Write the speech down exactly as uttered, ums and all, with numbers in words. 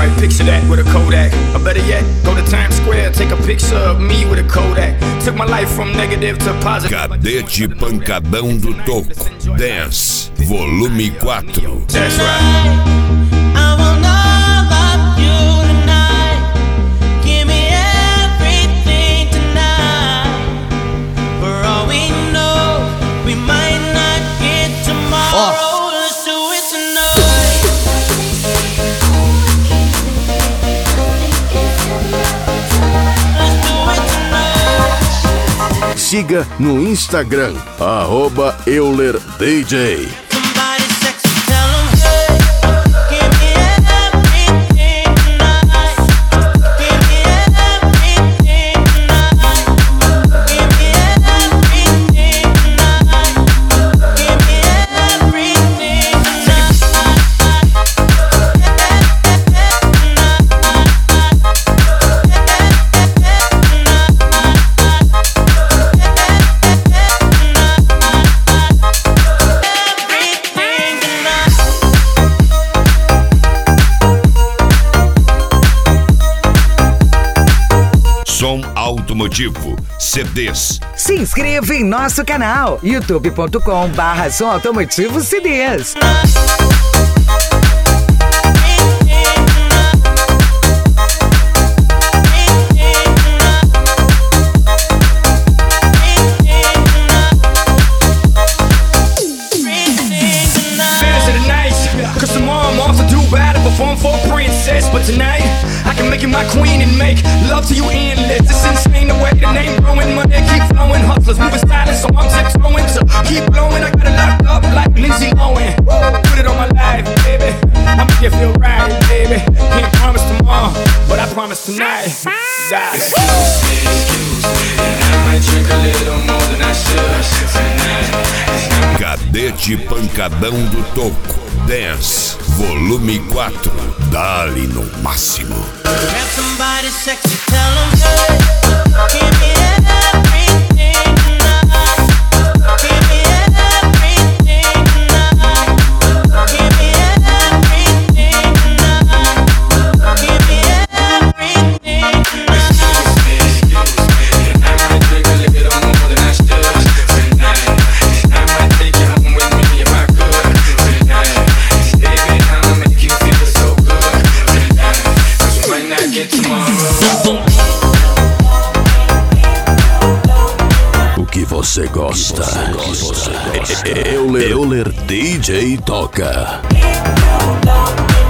Alright, picture that with a Kodak. Or better yet, go to Times Square, take a picture of me with a Kodak. Took my life from negative to positive. Cadete Pancadão do Toco. Dance, volume quatro. That's right. Siga no Instagram, arroba Euler D J. Som automotivo, C Ds. Se inscreva em nosso canal, youtube ponto com barra som automotivo C Ds. But tonight, I can make you my queen and make love to you endless. It's insane the way the name growing, money keep flowing. Hustlers moving silent, so I'm tiptoeing to keep blowing. I got it locked up like Lindsay Owen. Put it on my life, baby. I'ma give you a ride, baby. Can't promise tomorrow, but I promise tonight. God. Excuse me, excuse me, and I might drink a little more than I should tonight. Cadete Pancadão do Toco. Dance, volume quatro. Dali no máximo. Grab somebody sexy, tell them hey, give me everything tonight. Give me everything tonight. Give me everything tonight. Give me everything tonight. Excuse me, excuse me, and I might drink a little more than I should tonight. I might take you home with me if I could tonight. Baby, I'ma make you feel so good tonight. Cause we might not get tomorrow. O que você gosta? Euler, Euler D J toca.